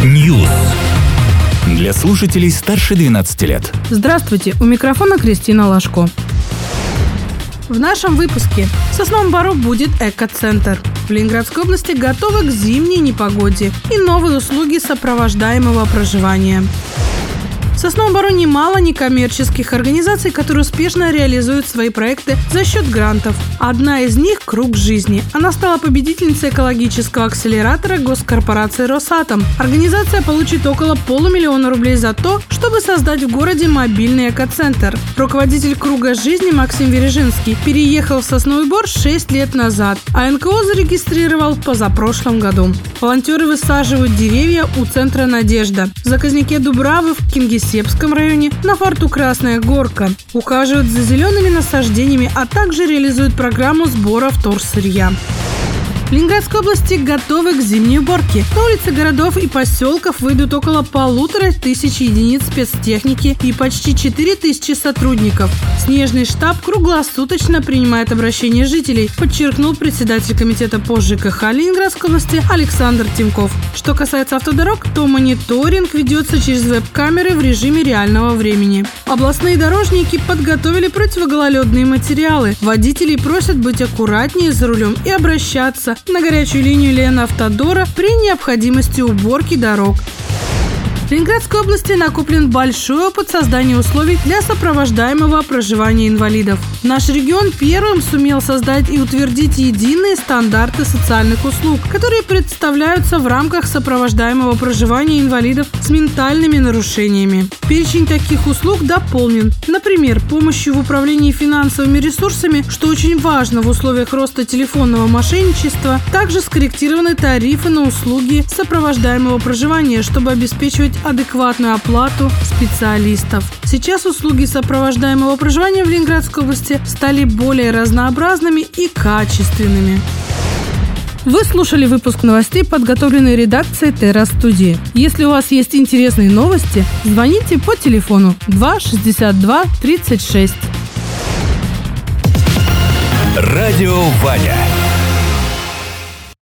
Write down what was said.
News. Для слушателей старше 12 лет. Здравствуйте, у микрофона Кристина Лашко. В нашем выпуске в Сосновом Бору будет эко-центр. В Ленинградской области готовы к зимней непогоде и новые услуги сопровождаемого проживания. В Сосновом Бору немало некоммерческих организаций, которые успешно реализуют свои проекты за счет грантов. Одна из них – «Круг жизни». Она стала победительницей экологического акселератора госкорпорации «Росатом». Организация получит около $500 000 рублей за то, чтобы создать в городе мобильный экоцентр. Руководитель «Круга жизни» Максим Вережинский переехал в Сосновый Бор 6 лет назад, а НКО зарегистрировал в позапрошлом году. Волонтеры высаживают деревья у центра «Надежда», в Заказнике Дубравы, в Кингисеппском районе, на форту «Красная Горка». Ухаживают за зелеными насаждениями, а также реализуют программу сбора вторсырья. В Ленинградской области готовы к зимней уборке. На улицы городов и поселков выйдут около 1500 единиц спецтехники и почти 4000 сотрудников. Снежный штаб круглосуточно принимает обращения жителей, подчеркнул председатель комитета по ЖКХ Ленинградской области Александр Тимков. Что касается автодорог, то мониторинг ведется через веб-камеры в режиме реального времени. Областные дорожники подготовили противогололедные материалы. Водителей просят быть аккуратнее за рулем и обращаться на горячую линию Ленавтодора при необходимости уборки дорог. В Ленинградской области накоплен большой опыт создания условий для сопровождаемого проживания инвалидов. Наш регион первым сумел создать и утвердить единые стандарты социальных услуг, которые представляются в рамках сопровождаемого проживания инвалидов с ментальными нарушениями. Перечень таких услуг дополнен. Например, помощью в управлении финансовыми ресурсами, что очень важно в условиях роста телефонного мошенничества. Также скорректированы тарифы на услуги сопровождаемого проживания, чтобы обеспечивать адекватную оплату специалистов. Сейчас услуги сопровождаемого проживания в Ленинградской области стали более разнообразными и качественными. Вы слушали выпуск новостей, подготовленный редакцией Терра-студии. Если у вас есть интересные новости, звоните по телефону 2 62 36. Радио Ваня.